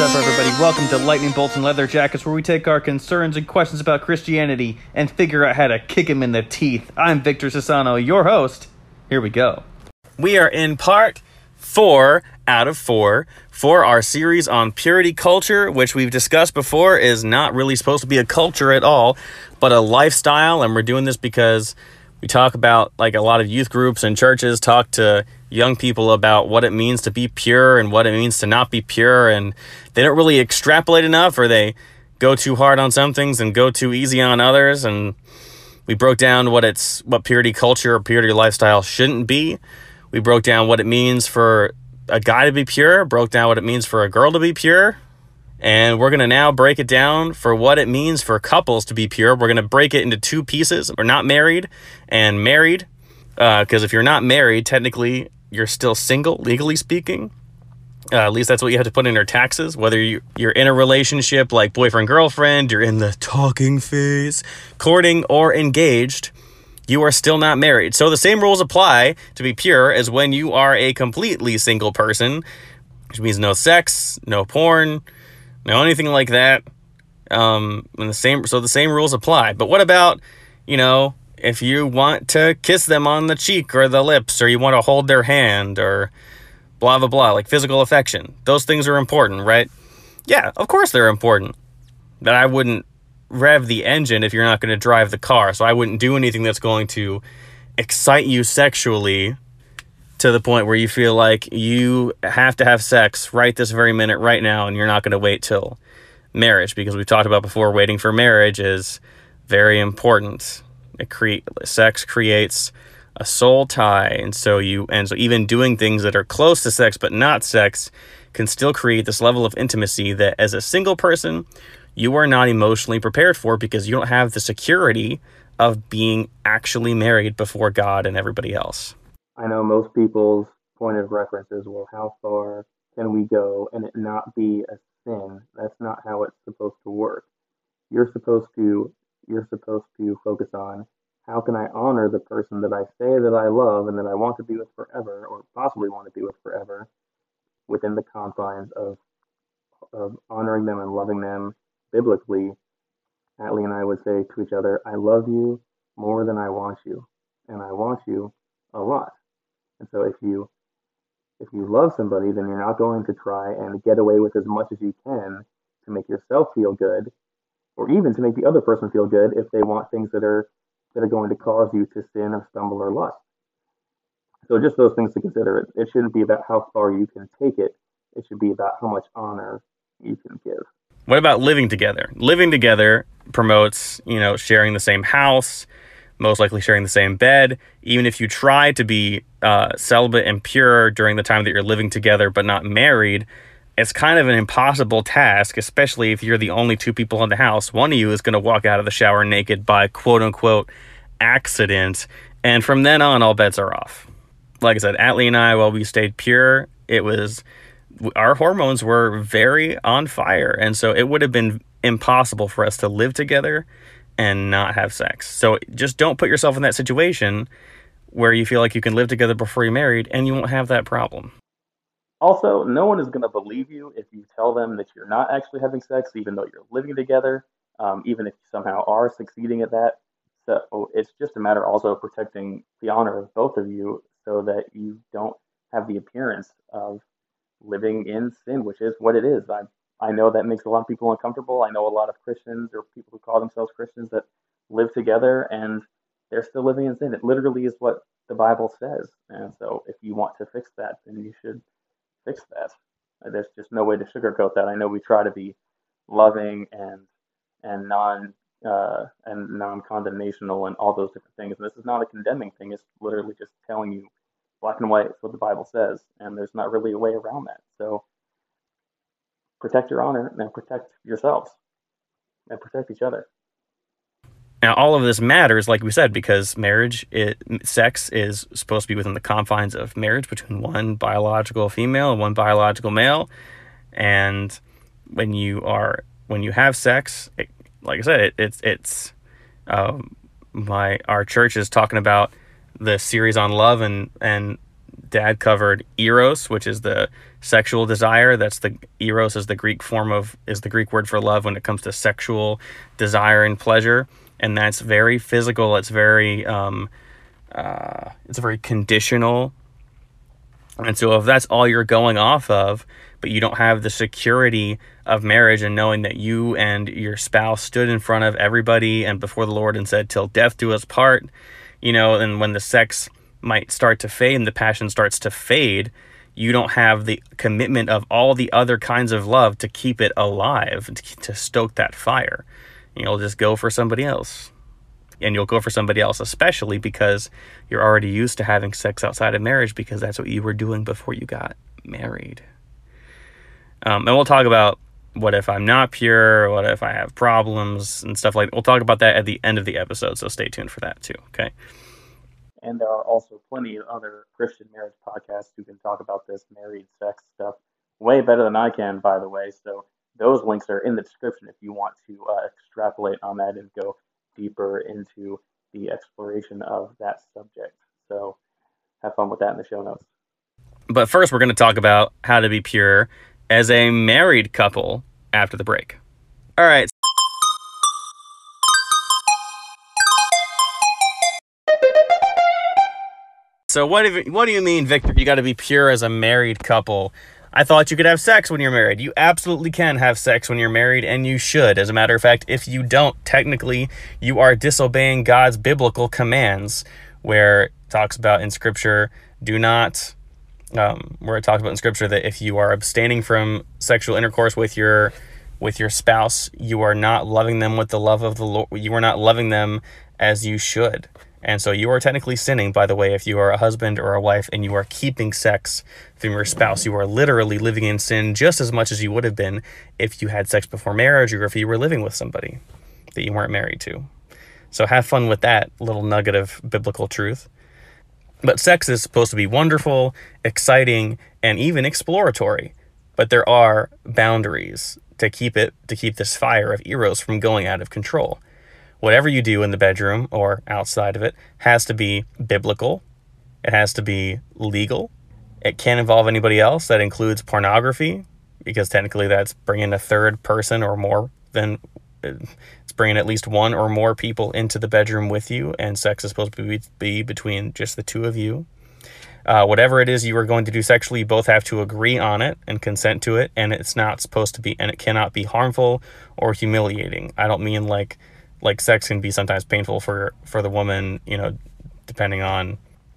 up, everybody? Welcome to Lightning Bolts and Leather Jackets, where we take our concerns and questions about Christianity and figure out how to kick them in the teeth. I'm Victor Sassano, your host. Here we go. We are in part 4 out of 4 for our series on purity culture, which we've discussed before is not really supposed to be a culture at all, but a lifestyle. And we're doing this because we talk about, like, a lot of youth groups and churches talk to young people about what it means to be pure and what it means to not be pure, and they don't really extrapolate enough, or they go too hard on some things and go too easy on others. And we broke down what purity culture or purity lifestyle shouldn't be. We broke down what it means for a guy to be pure, broke down what it means for a girl to be pure, and we're going to now break it down for what it means for couples to be pure. We're going to break it into 2 pieces. We're not married and married, because if you're not married, technically you're still single, legally speaking. At least that's what you have to put in your taxes. Whether you're in a relationship like boyfriend-girlfriend, you're in the talking phase, courting, or engaged, you are still not married. So the same rules apply to be pure as when you are a completely single person, which means no sex, no porn, no anything like that. So the same rules apply. But what about, if you want to kiss them on the cheek or the lips, or you want to hold their hand, or blah, blah, blah, like physical affection? Those things are important, right? Yeah, of course they're important. But I wouldn't rev the engine if you're not going to drive the car. So I wouldn't do anything that's going to excite you sexually to the point where you feel like you have to have sex right this very minute, right now, and you're not going to wait till marriage, because we've talked about before, waiting for marriage is very important. Sex creates a soul tie, and so even doing things that are close to sex but not sex can still create this level of intimacy that, as a single person, you are not emotionally prepared for, because you don't have the security of being actually married before God and everybody else. I know most people's point of reference is, well, how far can we go and it not be a sin? That's not how it's supposed to work. You're supposed to focus on, how can I honor the person that I say that I love and that I want to be with forever, or possibly want to be with forever, within the confines of honoring them and loving them biblically. Atlee and I would say to each other, I love you more than I want you, and I want you a lot. And so if you love somebody, then you're not going to try and get away with as much as you can to make yourself feel good, or even to make the other person feel good if they want things that are going to cause you to sin or stumble or lust. So just those things to consider. It shouldn't be about how far you can take it. It should be about how much honor you can give. What about living together? Living together promotes, sharing the same house, most likely sharing the same bed. Even if you try to be celibate and pure during the time that you're living together but not married, it's kind of an impossible task, especially if you're the only 2 people in the house. One of you is going to walk out of the shower naked by quote-unquote accident, and from then on, all bets are off. Like I said, Atlee and I, while we stayed pure, our hormones were very on fire, and so it would have been impossible for us to live together and not have sex. So just don't put yourself in that situation where you feel like you can live together before you're married, and you won't have that problem. Also, no one is going to believe you if you tell them that you're not actually having sex, even though you're living together, even if you somehow are succeeding at that. So it's just a matter also of protecting the honor of both of you, so that you don't have the appearance of living in sin, which is what it is. I know that makes a lot of people uncomfortable. I know a lot of Christians, or people who call themselves Christians, that live together and they're still living in sin. It literally is what the Bible says. And so if you want to fix that, then you should fix that. There's just no way to sugarcoat that. I know we try to be loving and non-condemnational and all those different things. And this is not a condemning thing. It's literally just telling you black and white. It's what the Bible says, and there's not really a way around that. So protect your honor and protect yourselves and protect each other. Now, all of this matters, like we said, because sex is supposed to be within the confines of marriage between one biological female and one biological male. And when you have sex, like I said, our church is talking about the series on love and Dad covered eros, which is the sexual desire. That's the eros is the Greek word for love when it comes to sexual desire and pleasure, and that's very physical. It's very conditional. And so if that's all you're going off of, but you don't have the security of marriage and knowing that you and your spouse stood in front of everybody and before the Lord and said, till death do us part, and when the sex might start to fade and the passion starts to fade, you don't have the commitment of all the other kinds of love to keep it alive, to stoke that fire. You'll just go for somebody else. And you'll go for somebody else, especially because you're already used to having sex outside of marriage because that's what you were doing before you got married. And we'll talk about what if I'm not pure, what if I have problems and stuff like that. We'll talk about that at the end of the episode, so stay tuned for that too, okay? And there are also plenty of other Christian marriage podcasts who can talk about this married sex stuff way better than I can, by the way. So those links are in the description if you want to extrapolate on that and go deeper into the exploration of that subject. So have fun with that in the show notes. But first, we're going to talk about how to be pure as a married couple after the break. All right. So what do you mean, Victor, you got to be pure as a married couple? I thought you could have sex when you're married. You absolutely can have sex when you're married, and you should. As a matter of fact, if you don't, technically, you are disobeying God's biblical commands, where it talks about in Scripture, where it talks about in Scripture that if you are abstaining from sexual intercourse with your spouse, you are not loving them with the love of the Lord. You are not loving them as you should. And so you are technically sinning, by the way, if you are a husband or a wife and you are keeping sex from your spouse. You are literally living in sin just as much as you would have been if you had sex before marriage or if you were living with somebody that you weren't married to. So have fun with that little nugget of biblical truth. But sex is supposed to be wonderful, exciting, and even exploratory. But there are boundaries to keep this fire of eros from going out of control. Whatever you do in the bedroom or outside of it has to be biblical. It has to be legal. It can't involve anybody else. That includes pornography, because technically that's bringing a third person or more than it's bringing at least one or more people into the bedroom with you, and sex is supposed to be between just the two of you. Whatever it is you are going to do sexually, you both have to agree on it and consent to it, and it's not supposed to be, and it cannot be harmful or humiliating. I don't mean like sex can be sometimes painful for the woman, depending on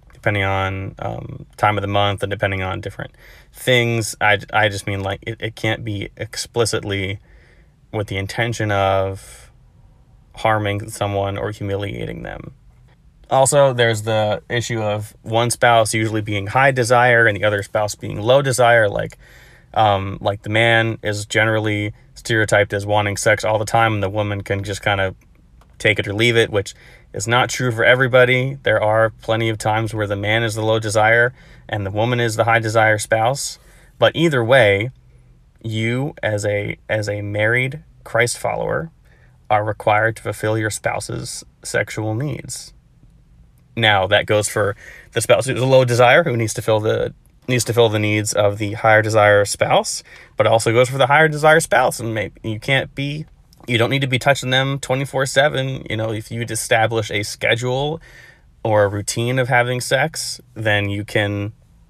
time of the month and depending on different things. I just mean like it can't be explicitly with the intention of harming someone or humiliating them. Also, there's the issue of one spouse usually being high desire and the other spouse being low desire. Like the man is generally stereotyped as wanting sex all the time, and the woman can just kind of take it or leave it, which is not true for everybody. There are plenty of times where the man is the low desire and the woman is the high desire spouse. But either way, you as a married Christ follower are required to fulfill your spouse's sexual needs. Now, that goes for the spouse who's a low desire, who needs to fill the needs of the higher desire spouse, but it also goes for the higher desire spouse. And maybe you don't need to be touching them 24/7. If you'd establish a schedule or a routine of having sex, then you can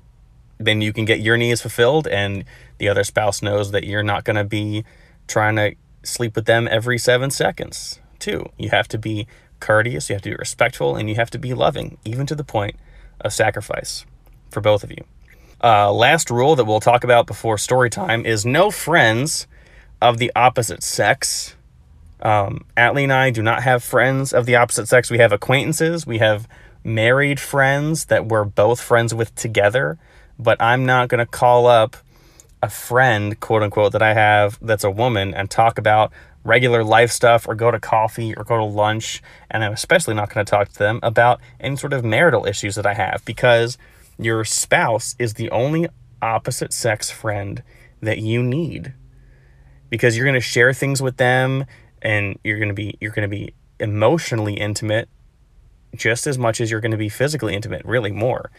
get your needs fulfilled, and the other spouse knows that you're not going to be trying to sleep with them every 7 seconds too. You have to be courteous, you have to be respectful, and you have to be loving, even to the point of sacrifice for both of you. Last rule that we'll talk about before story time is no friends of the opposite sex. Atlee and I do not have friends of the opposite sex. We have acquaintances. We have married friends that we're both friends with together, but I'm not going to call up a friend, quote unquote, that I have that's a woman and talk about regular life stuff or go to coffee or go to lunch. And I'm especially not going to talk to them about any sort of marital issues that I have, because your spouse is the only opposite sex friend that you need, because you're going to share things with them and you're going to be emotionally intimate just as much as you're going to be physically intimate, really more.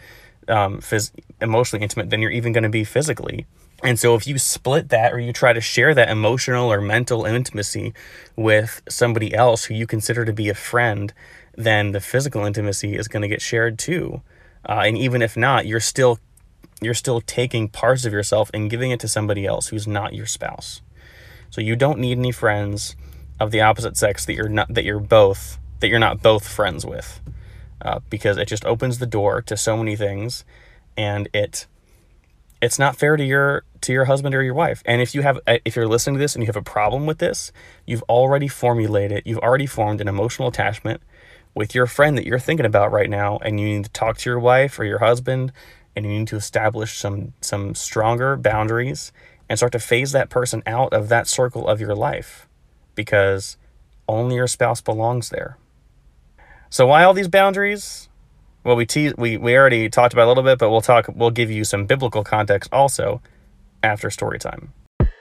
emotionally intimate than you're even going to be physically. And so if you split that, or you try to share that emotional or mental intimacy with somebody else who you consider to be a friend, then the physical intimacy is going to get shared too. And even if not, you're still taking parts of yourself and giving it to somebody else who's not your spouse. So you don't need any friends of the opposite sex that you're not both friends with, because it just opens the door to so many things, and it's not fair to your husband or your wife. And if you're listening to this and you have a problem with this, you've already formed an emotional attachment with your friend that you're thinking about right now, and you need to talk to your wife or your husband, and you need to establish some stronger boundaries and start to phase that person out of that circle of your life, because only your spouse belongs there. So why all these boundaries? Well, we already talked about it a little bit, but we'll give you some biblical context also after story time.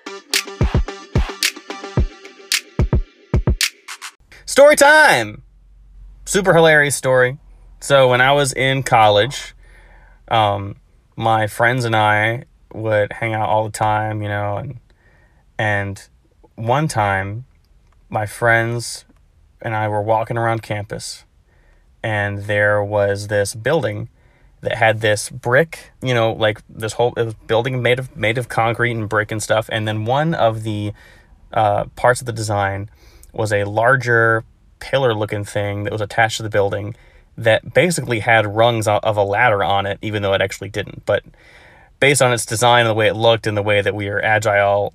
Story time! Super hilarious story. So when I was in college, my friends and I would hang out all the time, and one time my friends and I were walking around campus, and there was this building that had this brick, like this whole building made of concrete and brick and stuff. And then one of the parts of the design was a larger pillar looking thing that was attached to the building that basically had rungs of a ladder on it, even though it actually didn't. But based on its design and the way it looked and the way that we are agile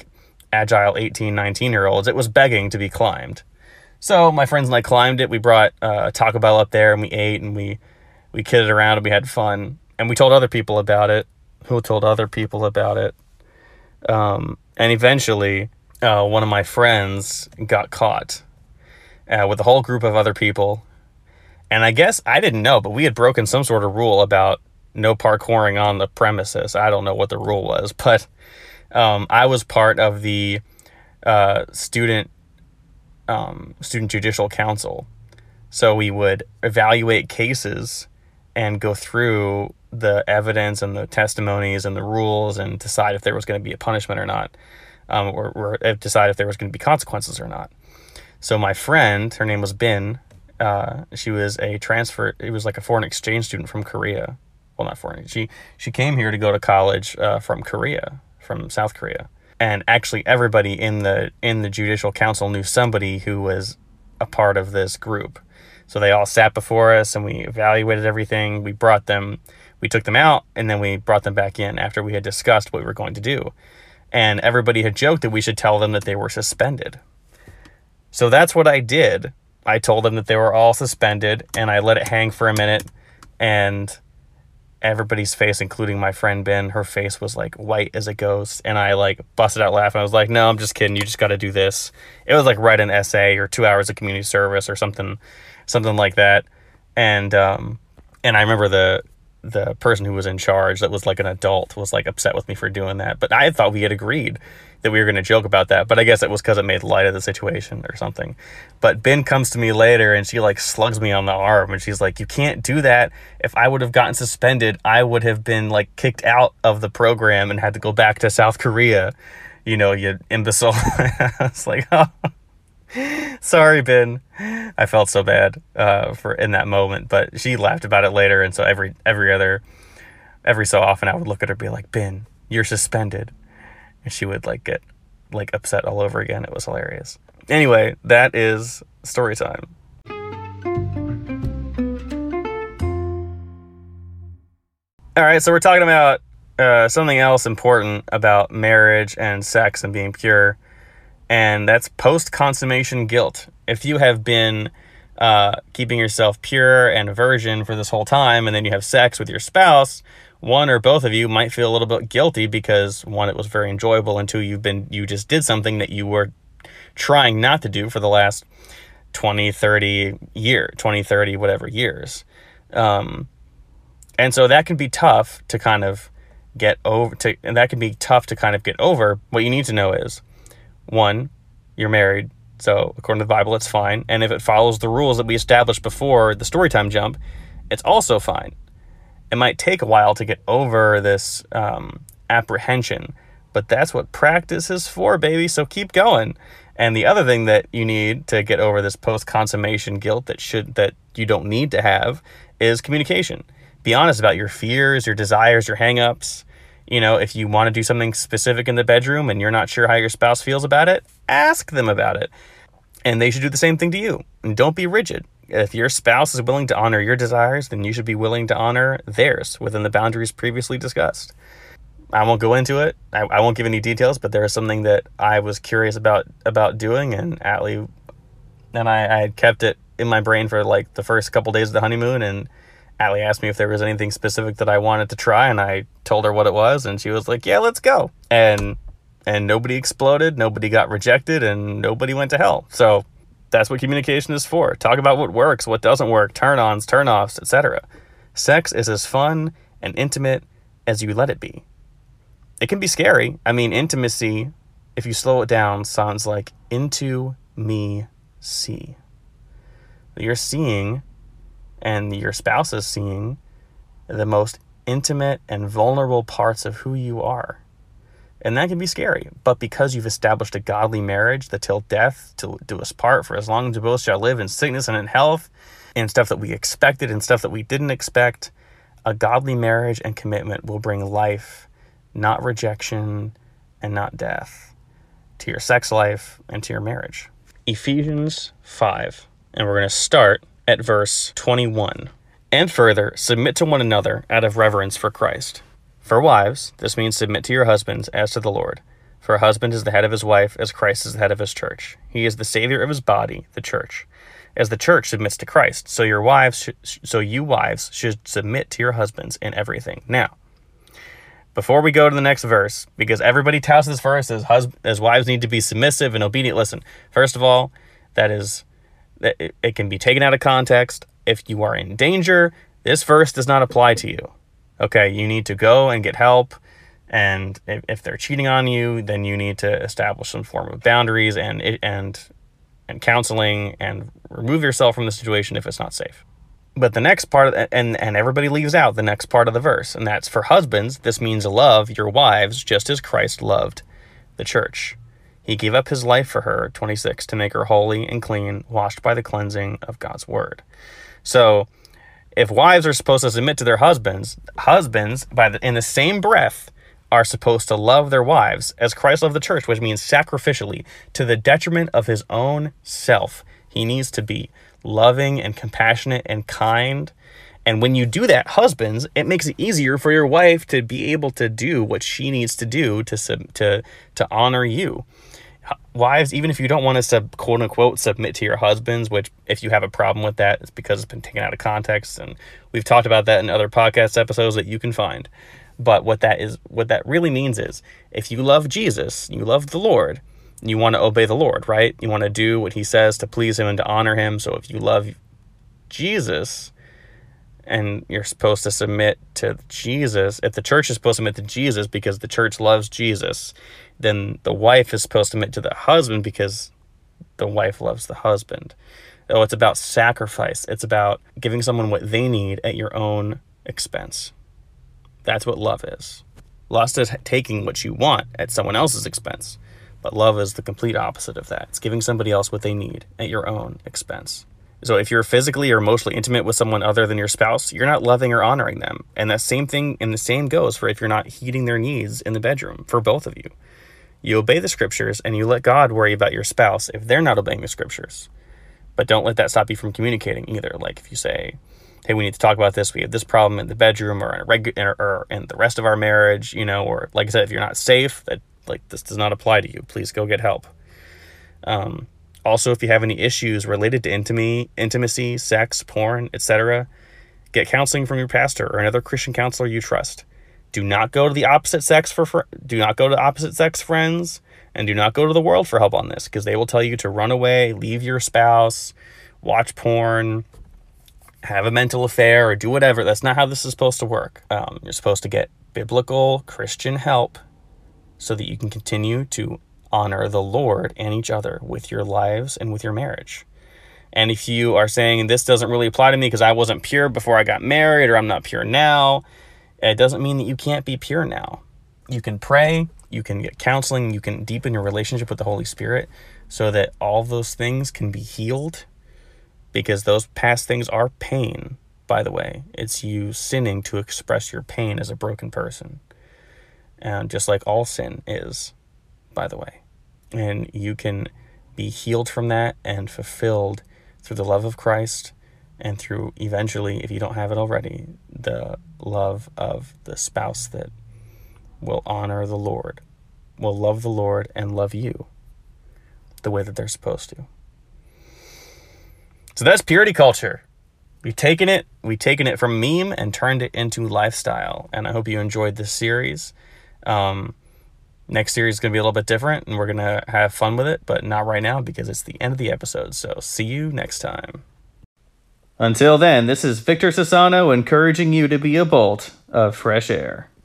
18, 19-year-olds, it was begging to be climbed. So my friends and I climbed it. We brought Taco Bell up there, and we ate, and we kidded around, and we had fun. And we told other people about it, who told other people about it. And eventually, one of my friends got caught with a whole group of other people. And I guess I didn't know, but we had broken some sort of rule about no parkouring on the premises. I don't know what the rule was, but I was part of the student judicial council. So we would evaluate cases and go through the evidence and the testimonies and the rules and decide if there was going to be a punishment or not, or decide if there was going to be consequences or not. So my friend, her name was Bin, she was it was like a foreign exchange student from Korea. Well, not foreign. She came here to go to college from South Korea. And actually everybody in the judicial council knew somebody who was a part of this group. So they all sat before us, and we evaluated everything. We took them out, and then we brought them back in after we had discussed what we were going to do. And everybody had joked that we should tell them that they were suspended. So that's what I did. I told them that they were all suspended, and I let it hang for a minute, and everybody's face, including my friend Ben, her face was like white as a ghost, and I busted out laughing. I was like, no, I'm just kidding, you just got to do this. It was like write an essay or 2 hours of community service or something like that. And I remember the person who was in charge, that was like an adult, was like upset with me for doing that. But I thought we had agreed that we were going to joke about that, but I guess it was because it made light of the situation or something. But Ben comes to me later, and she slugs me on the arm, and she's like, you can't do that. If I would have gotten suspended, I would have been kicked out of the program and had to go back to South Korea, you imbecile. I was like, oh, sorry, Ben. I felt so bad in that moment, but she laughed about it later. And so every so often I would look at her and be like, Ben, you're suspended. And she would get upset all over again. It was hilarious. Anyway, that is story time. All right, so we're talking about something else important about marriage and sex and being pure, and that's post-consummation guilt. If you have been keeping yourself pure and a virgin for this whole time, and then you have sex with your spouse, one or both of you might feel a little bit guilty because, one, it was very enjoyable, and two, you just did something that you were trying not to do for the last 20, 30 whatever years. And so that can be tough to kind of get over. What you need to know is, one, you're married, so according to the Bible, it's fine. And if it follows the rules that we established before the storytime jump, it's also fine. It might take a while to get over this apprehension, but that's what practice is for, baby. So keep going. And the other thing that you need to get over this post-consummation guilt that you don't need to have is communication. Be honest about your fears, your desires, your hang-ups. You know, if you want to do something specific in the bedroom and you're not sure how your spouse feels about it, ask them about it. And they should do the same thing to you. And don't be rigid. If your spouse is willing to honor your desires, then you should be willing to honor theirs within the boundaries previously discussed. I won't go into it. I won't give any details, but there is something that I was curious about doing, and Atlee and I had kept it in my brain for like the first couple days of the honeymoon, and Atlee asked me if there was anything specific that I wanted to try, and I told her what it was, and she was like, yeah, let's go. And nobody exploded, nobody got rejected, and nobody went to hell. So that's what communication is for. Talk about what works, what doesn't work, turn-ons, turn-offs, etc. Sex is as fun and intimate as you let it be. It can be scary. I mean, intimacy, if you slow it down, sounds like into me see. You're seeing, and your spouse is seeing, the most intimate and vulnerable parts of who you are. And that can be scary. But because you've established a godly marriage that till death do us part, for as long as we both shall live in sickness and in health, and stuff that we expected and stuff that we didn't expect, a godly marriage and commitment will bring life, not rejection and not death, to your sex life and to your marriage. Ephesians 5, and we're going to start at verse 21. And further, submit to one another out of reverence for Christ. For wives, this means submit to your husbands as to the Lord. For a husband is the head of his wife, as Christ is the head of his church. He is the Savior of his body, the church. As the church submits to Christ, so you wives should submit to your husbands in everything. Now, before we go to the next verse, because everybody touts this verse as wives need to be submissive and obedient. Listen, first of all, it can be taken out of context. If you are in danger, this verse does not apply to you. Okay, you need to go and get help, and if they're cheating on you, then you need to establish some form of boundaries and counseling and remove yourself from the situation if it's not safe. But the next part, and everybody leaves out the next part of the verse, and that's for husbands. This means love your wives just as Christ loved the church. He gave up his life for her, 26, to make her holy and clean, washed by the cleansing of God's word. So if wives are supposed to submit to their husbands, in the same breath are supposed to love their wives as Christ loved the church, which means sacrificially, to the detriment of his own self. He needs to be loving and compassionate and kind. And when you do that, husbands, it makes it easier for your wife to be able to do what she needs to do to honor you. Wives, even if you don't want to quote unquote submit to your husbands, which if you have a problem with that, it's because it's been taken out of context, and we've talked about that in other podcast episodes that you can find. But what that really means is, if you love Jesus, you love the Lord, you want to obey the Lord, right? You want to do what he says to please him and to honor him. So if you love Jesus and you're supposed to submit to Jesus, if the church is supposed to submit to Jesus because the church loves Jesus, then the wife is supposed to submit to the husband because the wife loves the husband. Oh, it's about sacrifice. It's about giving someone what they need at your own expense. That's what love is. Lust is taking what you want at someone else's expense. But love is the complete opposite of that. It's giving somebody else what they need at your own expense. So if you're physically or emotionally intimate with someone other than your spouse, you're not loving or honoring them. And that same thing, and the same goes for if you're not heeding their needs in the bedroom, for both of you. You obey the scriptures and you let God worry about your spouse if they're not obeying the scriptures. But don't let that stop you from communicating either. Like if you say, hey, we need to talk about this. We have this problem in the bedroom or in the rest of our marriage, or like I said, if you're not safe, that this does not apply to you. Please go get help. Also, if you have any issues related to intimacy, sex, porn, etc., get counseling from your pastor or another Christian counselor you trust. Do not go to the opposite sex friends, and do not go to the world for help on this, because they will tell you to run away, leave your spouse, watch porn, have a mental affair, or do whatever. That's not how this is supposed to work. You're supposed to get biblical Christian help so that you can continue to honor the Lord and each other with your lives and with your marriage. And if you are saying this doesn't really apply to me because I wasn't pure before I got married, or I'm not pure now, it doesn't mean that you can't be pure now. You can pray, you can get counseling, you can deepen your relationship with the Holy Spirit so that all those things can be healed, because those past things are pain, by the way. It's you sinning to express your pain as a broken person. And just like all sin is, by the way. And you can be healed from that and fulfilled through the love of Christ, and through, eventually, if you don't have it already, the love of the spouse that will honor the Lord, will love the Lord and love you the way that they're supposed to. So that's purity culture. We've taken it from meme and turned it into lifestyle. And I hope you enjoyed this series. Next series is going to be a little bit different, and we're going to have fun with it, but not right now because it's the end of the episode. So see you next time. Until then, this is Victor Sassano encouraging you to be a bolt of fresh air.